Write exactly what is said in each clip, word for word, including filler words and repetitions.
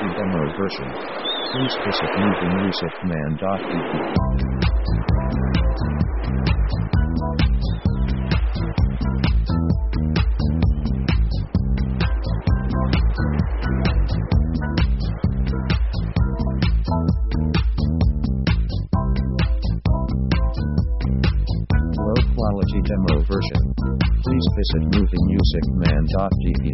quality demo version. Please visit movie music man dot d e. Low quality demo version. Please visit movie music man dot d e.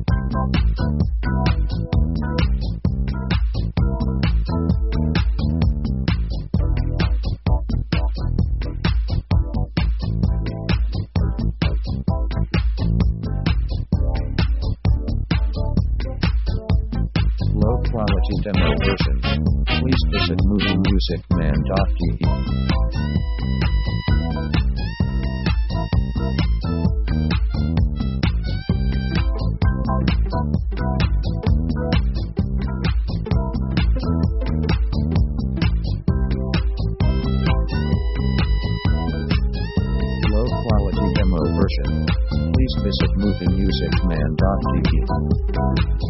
Low quality demo version. Please visit movie music man dot d e. Low quality demo version. Please visit movie music man dot d e.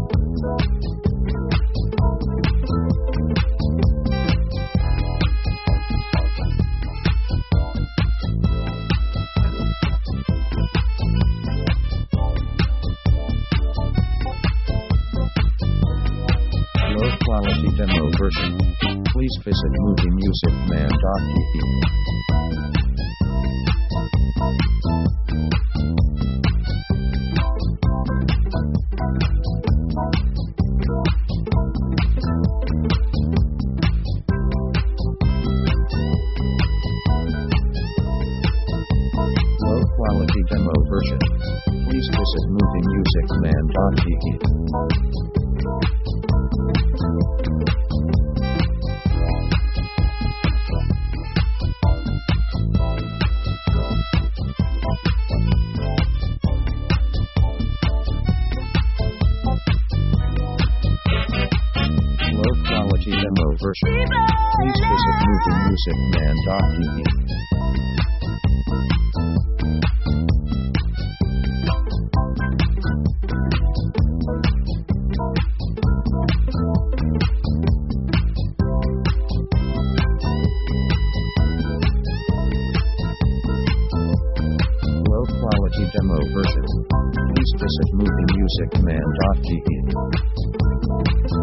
Low quality demo version. Please visit movie music man dot d e. Low quality demo version. Please visit movie music man dot d e. Low quality demo version. Please visit movie music man dot d e. Low quality demo version. Please visit movie music man dot d e.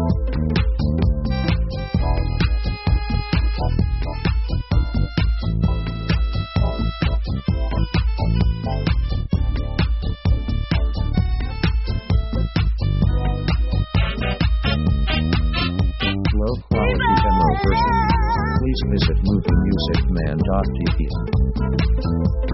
Low quality demo version. Please visit movie music man dot d e.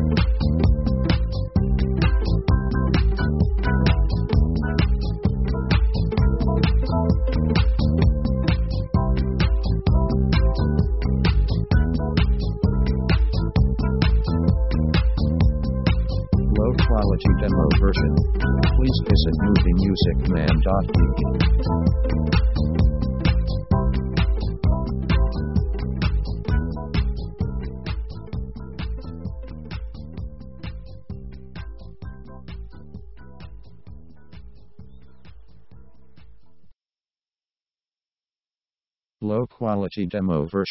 Low quality demo version. Please visit movie music man dot d e. Low quality demo version.